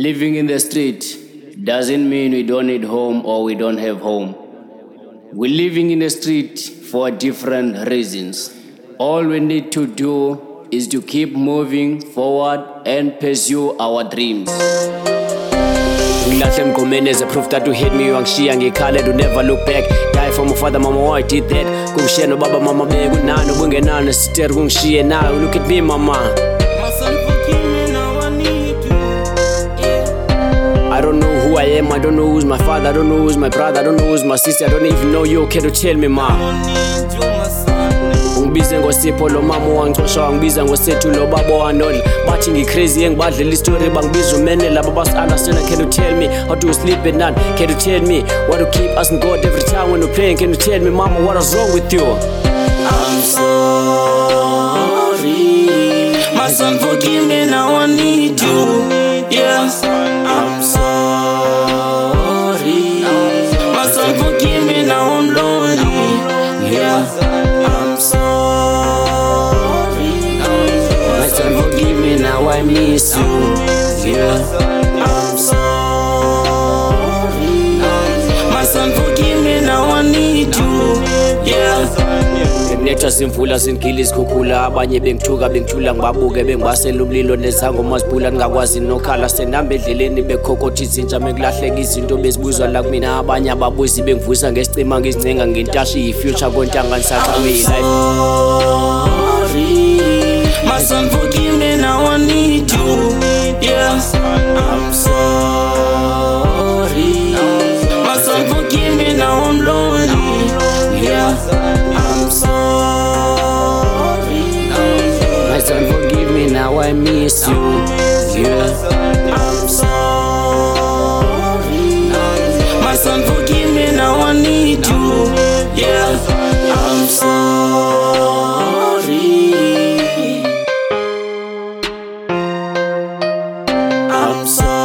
Living in the street doesn't mean we don't need home or we don't have home. We're living in the street for different reasons. All we need to do is to keep moving forward and pursue our dreams. Ngilahle emgqomeni as a proof that you hate me, wangishiya ngikhala to never look back. Die for my father, mama, why I did that? Kungishiya no baba, mama, bekunani ubungenani sister kungishiye nawe. Look at me, mama. I don't know who I am, I don't know who's my father, I don't know who's my brother, I don't know who's my sister, I don't even know you. Can you tell me, ma? Ungibize ngosipho lo mama wangicosha, wangibiza ngosethu lo baba wanodla. Bathi ngicrazy ngibadlela istory, bangibiza umene laba basi-understand. Can you tell me how do you sleep at night? Can you tell me what to keep asking God every time when you're praying? Can you tell me, mama, what is wrong with you? I'm sorry, my son, forgive me, now I need you. Yeah, I'm sorry, my son, forgive me, now I'm lonely. Yeah, I'm sorry, my son, forgive me, now I miss you. Yeah, I'm sorry, my son, forgive me, now I need you. Yeah. Nethwa zimvula zingili izikhukhula, abanye bengithuka bengithula ngibabuke bengibasela umlilo nezangoma zibhula ngakwazi nokhala senihamba endleleni bekhokotha izintsha mekulahleka izinto bezibuzwa la kumina. Abanye ababuzi bengivusa ngesicima ngizincenga ngentasha iyi-future kontanga ngisaqhawe yi-life. My son, forgive me, now I need you. Yeah, I'm sorry, my son, forgive me, now I'm lonely. Yeah, I'm sorry, My son, forgive me, now I miss you. yeah, I'm sorry, my son, forgive me, now I need you. Yeah, I'm sorry, I'm sorry.